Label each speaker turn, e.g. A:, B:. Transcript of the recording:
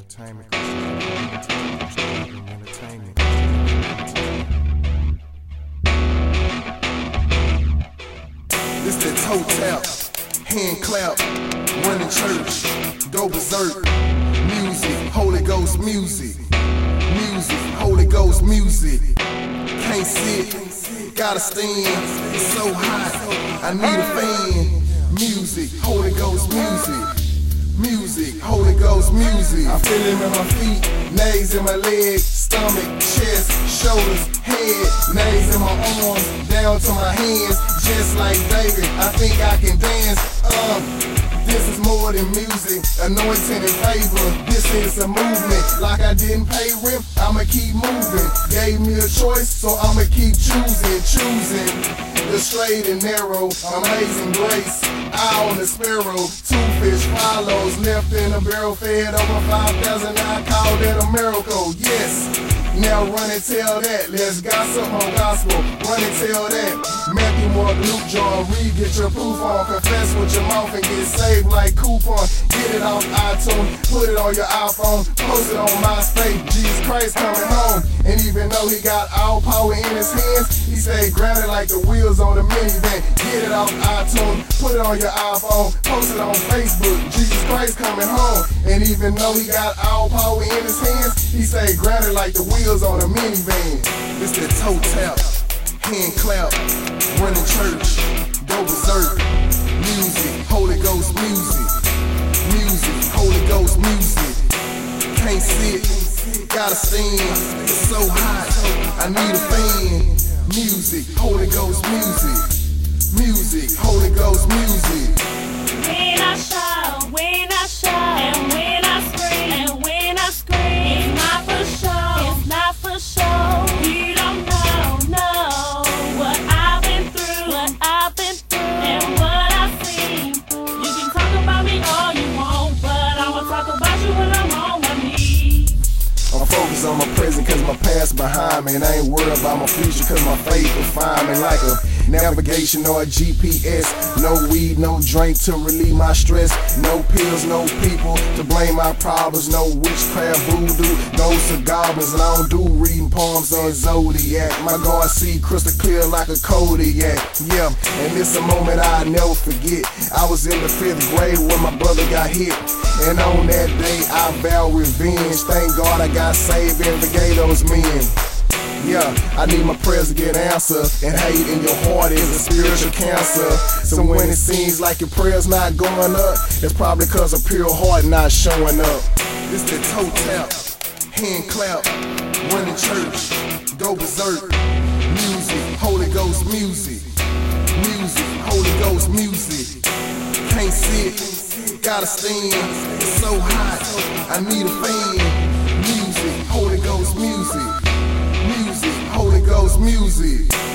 A: entertainment. Entertainment. This that toe tap, hand clap, running church, go berserk. Music, Holy Ghost music. Music, Holy Ghost music. Can't sit, gotta stand. It's so hot, I need a fan. Music, Holy Ghost music. Music, Holy Ghost music. I feel him in my feet, nays in my legs, stomach, chest, shoulders, head, nays in my arms, down to my hands, just like David. I think I can dance. This is more than music, anointing and favor. This is a movement, like I didn't pay rent, I'ma keep moving. Gave me a choice, so I'ma keep choosing. The straight and narrow, amazing grace. Eye on the sparrow, 2 fish follows, left in a barrel, fed over 5,000. I call that a miracle, yes. Now run and tell that, let's gossip on gospel. Run and tell that, Matthew, Mark, Luke, John, read, get your proof on. Confess with your mouth and get saved like coupon. Get it off iTunes, put it on your iPhone, post it on MySpace. Jesus Christ coming home, and even though he got all power in his hands, he stayed grounded like the wheels on the minivan. Get it off iTunes, put it on your iPhone, post it on Facebook. Jesus Christ coming home, and even though he got all power in his hands, he stayed grounded like the wheels on a minivan. This that toe tap, hand clap, running church, go berserk. Music, Holy Ghost music. Music, Holy Ghost music. Can't sit, gotta stand. It's so hot, I need a fan. Music, Holy Ghost music. Music, Holy Ghost music.
B: When I shout, and when I scream, it's not for show. You don't know what I've been through, and what I've seen. You can talk about me all you want, but I'ma talk about you when I'm on my knees.
A: I'm focused on my present cause my past behind me, and I ain't worried about my future cause my faith will find me. Like a navigation or a GPS. No weed, no drink to relieve my stress. No pills, no people to blame my problems. No witchcraft, voodoo, ghosts or goblins. And I don't do reading palms or zodiac. My God see crystal clear like a Kodiak. Yeah, and it's a moment I'll never forget. I was in the 5th grade when my brother got hit, and on that day I vowed revenge. Thank God I got saved and forgave those men. Yeah, I need my prayers to get answered, and hate in your heart is a spiritual cancer. So when it seems like your prayers not going up, it's probably cause a pure heart not showing up. This that toe tap, hand clap, running church, go berserk. Music, Holy Ghost music. Music, Holy Ghost music. Can't sit, gotta stand. It's so hot, I need a fan. Music, Holy Ghost music. Music, Holy Ghost music.